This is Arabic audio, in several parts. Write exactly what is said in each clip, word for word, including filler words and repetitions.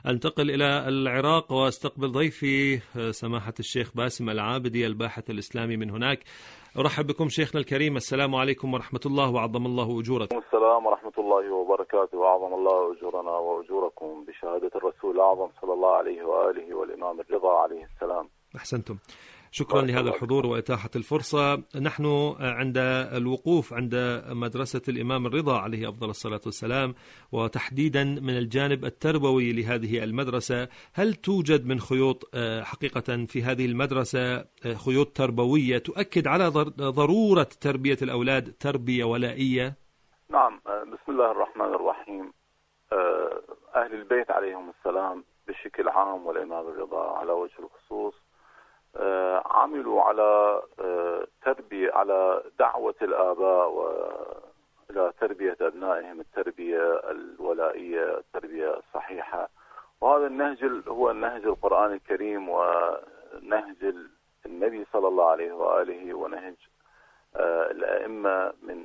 أنتقل إلى العراق واستقبل ضيفي سماحة الشيخ باسم العابدي الباحث الإسلامي من هناك. أرحب بكم شيخنا الكريم، السلام عليكم ورحمة الله وعظم الله أجوركم. السلام ورحمة الله وبركاته وعظم الله أجورنا وأجوركم بشهادة الرسول الأعظم صلى الله عليه وآله والإمام الرضا عليه السلام. أحسنتم، شكرا لهذا الحضور وإتاحة الفرصة. نحن عند الوقوف عند مدرسة الإمام الرضا عليه أفضل الصلاة والسلام، وتحديدا من الجانب التربوي لهذه المدرسة، هل توجد من خيوط حقيقة في هذه المدرسة خيوط تربوية تؤكد على ضرورة تربية الأولاد تربية ولائية؟ نعم، بسم الله الرحمن الرحيم. أهل البيت عليهم السلام بشكل عام والإمام الرضا على وجه الخصوص عملوا على تربية على دعوة الآباء وإلى تربية أبنائهم التربية الولائية، التربية الصحيحة. وهذا النهج هو النهج القرآن الكريم ونهج النبي صلى الله عليه وآله ونهج الأئمة من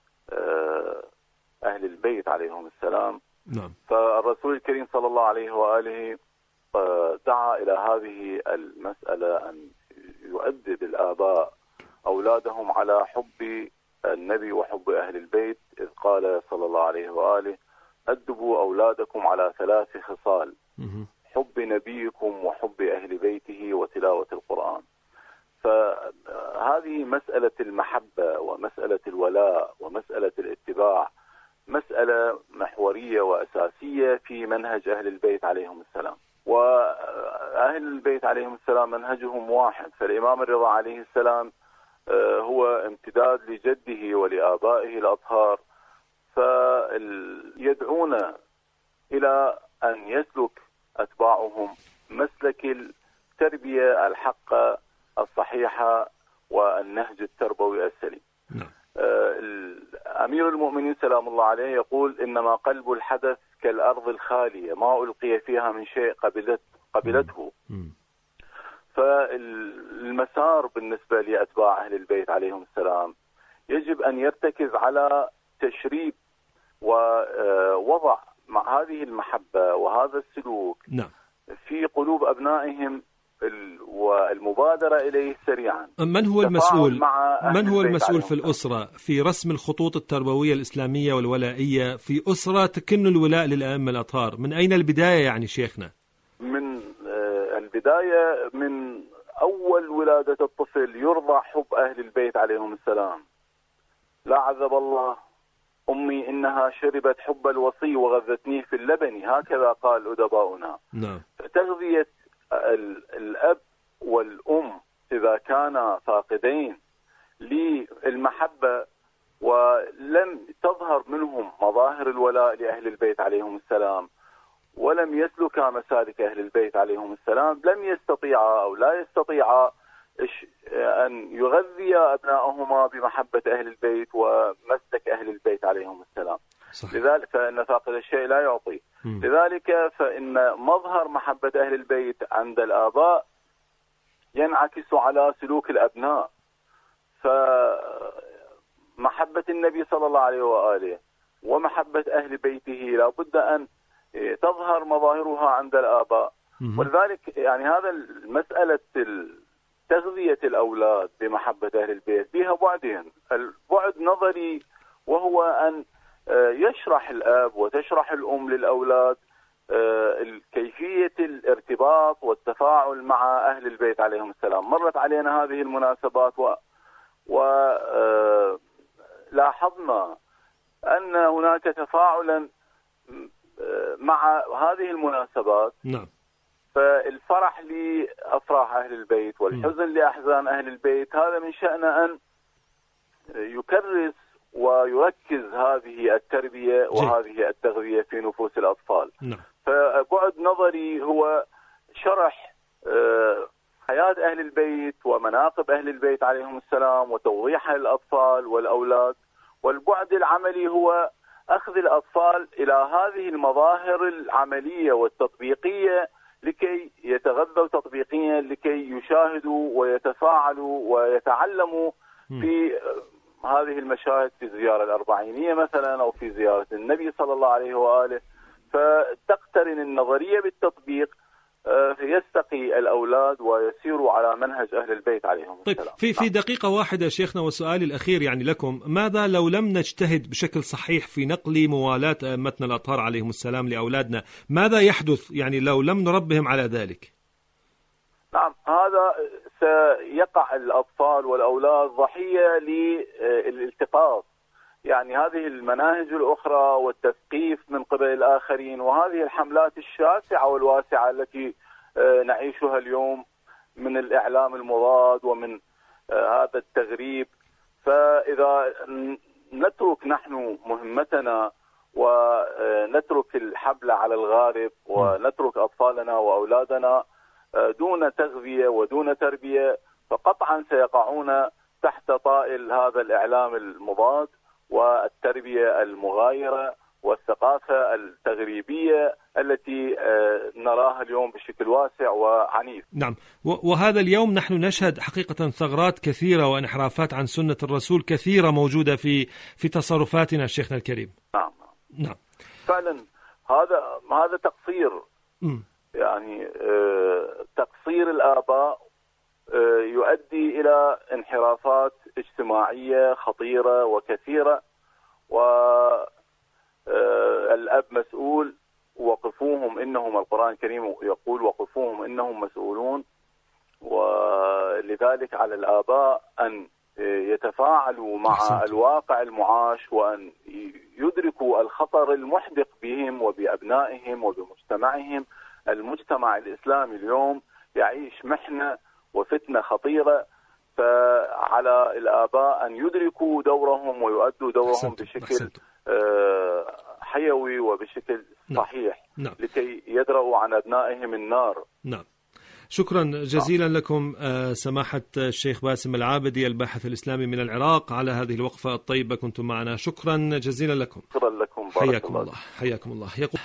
أهل البيت عليهم السلام. نعم. فالرسول الكريم صلى الله عليه وآله دعا إلى هذه المسألة أن يؤدب الآباء أولادهم على حب النبي وحب أهل البيت، إذ قال صلى الله عليه وآله: أدبوا أولادكم على ثلاث خصال: حب نبيكم وحب أهل بيته وتلاوة القرآن. فهذه مسألة المحبة ومسألة الولاء ومسألة الاتباع مسألة محورية وأساسية في منهج أهل البيت عليهم السلام. وأهل البيت عليهم السلام منهجهم واحد، فالإمام الرضا عليه السلام هو امتداد لجده ولآبائه الأطهار، فيدعون إلى أن يسلك أتباعهم مسلك التربية الحقة الصحيحة والنهج التربوي السليم. نعم. أمير المؤمنين سلام الله عليه يقول: إنما قلب الحدث كالأرض الخالية ما ألقي فيها من شيء قبلت قبلته. فالمسار بالنسبة لأتباع أهل البيت عليهم السلام يجب أن يرتكز على تشريب ووضع مع هذه المحبة وهذا السلوك نعم. في قلوب أبنائهم والمبادرة إليه سريعا. من هو المسؤول من هو المسؤول في الأسرة في رسم الخطوط التربوية الإسلامية والولائية في أسرة تكن الولاء للأئمة الأطهار؟ من أين البداية يعني شيخنا؟ من البداية من أول ولادة الطفل يرضع حب أهل البيت عليهم السلام. لا عذب الله أمي إنها شربت حب الوصي وغذتنيه في اللبن، هكذا قال أدباؤنا. نعم. فتغذية الأب والأم إذا كانا فاقدين للمحبة ولم تظهر منهم مظاهر الولاء لأهل البيت عليهم السلام ولم يسلكا مسالك أهل البيت عليهم السلام، لم يستطيعا أو لا يستطيعا أن يغذيا أبنائهما بمحبة أهل البيت ومسلك أهل البيت عليهم السلام. صحيح. لذلك فإن فاقد الشيء لا يعطي. م. لذلك فإن مظهر محبة أهل البيت عند الآباء ينعكس على سلوك الأبناء. فمحبة النبي صلى الله عليه وآله ومحبة أهل بيته لا بد أن تظهر مظاهرها عند الآباء. م. ولذلك يعني هذا مسألة تغذية الأولاد بمحبة أهل البيت بها بعدين. البعد نظري وهو أن يشرح الأب وتشرح الأم للأولاد كيفية الارتباط والتفاعل مع أهل البيت عليهم السلام. مرت علينا هذه المناسبات ولاحظنا أن هناك تفاعلا مع هذه المناسبات. نعم. فالفرح لأفراح أهل البيت والحزن م. لأحزان أهل البيت، هذا من شأنه أن يكرس ويركز هذه التربية وهذه التغذية في نفوس الأطفال. نعم. فبعد نظري هو شرح حياة أهل البيت ومناقب أهل البيت عليهم السلام وتوضيحها للأطفال والأولاد. والبعد العملي هو أخذ الأطفال إلى هذه المظاهر العملية والتطبيقية لكي يتغذوا تطبيقيا، لكي يشاهدوا ويتفاعلوا ويتعلموا في هذه المشاهد في الزيارة الأربعينية مثلا أو في زيارة النبي صلى الله عليه وآله. فتقترن النظرية بالتطبيق، يستقي الأولاد ويسيروا على منهج أهل البيت عليهم طيب السلام. في في دقيقة واحدة شيخنا، وسؤالي الأخير يعني لكم، ماذا لو لم نجتهد بشكل صحيح في نقل موالاة أئمتنا الأطهار عليهم السلام لأولادنا؟ ماذا يحدث يعني لو لم نربهم على ذلك؟ نعم، هذا سيقع الأطفال والأولاد ضحية للالتقاط، يعني هذه المناهج الأخرى والتثقيف من قبل الآخرين، وهذه الحملات الشاسعة والواسعة التي نعيشها اليوم من الإعلام المضاد ومن هذا التغريب. فإذا نترك نحن مهمتنا ونترك الحبل على الغارب ونترك أطفالنا وأولادنا دون تغذية ودون تربية، فقطعا سيقعون تحت طائل هذا الإعلام المضاد والتربية المغايرة والثقافة التغريبية التي نراها اليوم بشكل واسع وعنيف. نعم، وهذا اليوم نحن نشهد حقيقة ثغرات كثيرة وانحرافات عن سنة الرسول كثيرة موجودة في في تصرفاتنا شيخنا الكريم. نعم نعم فعلا، هذا هذا تقصير، م. يعني تقصير الآباء يؤدي إلى انحرافات اجتماعية خطيرة وكثيرة، والأب مسؤول. وقفوهم إنهم، القرآن الكريم يقول وقفوهم إنهم مسؤولون، ولذلك على الآباء أن يتفاعلوا مع أحسنت. الواقع المعاش، وأن يدركوا الخطر المحدق بهم وبأبنائهم وبمجتمعهم. المجتمع الإسلامي اليوم يعيش محنة وفتنة خطيرة، فعلى الآباء أن يدركوا دورهم ويؤدوا دورهم أحسنت. بشكل أحسنت. حيوي وبشكل صحيح. نعم. لكي يدرأوا عن أبنائهم النار. نعم. شكرا جزيلا نعم. لكم سماحة الشيخ باسم العابدي الباحث الإسلامي من العراق على هذه الوقفة الطيبة، كنتم معنا، شكرا جزيلا لكم. شكرا لكم، حياكم الله. حياكم الله.